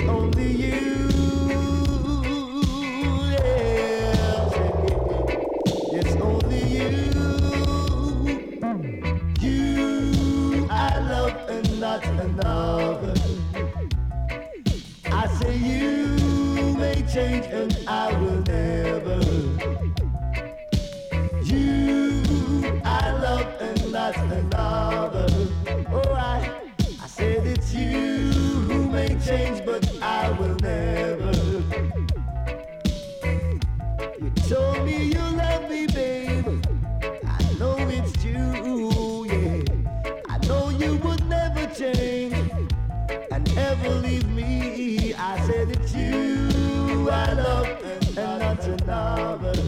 only you. Yes, it's only you. You I love and not another. I say you may change and I will never. You I love and not another. Oh, I said it's you who may change, but I will never. You told me you love me, babe. I know it's true, yeah. I know you would never change and ever leave me. I said it's you I love and not another.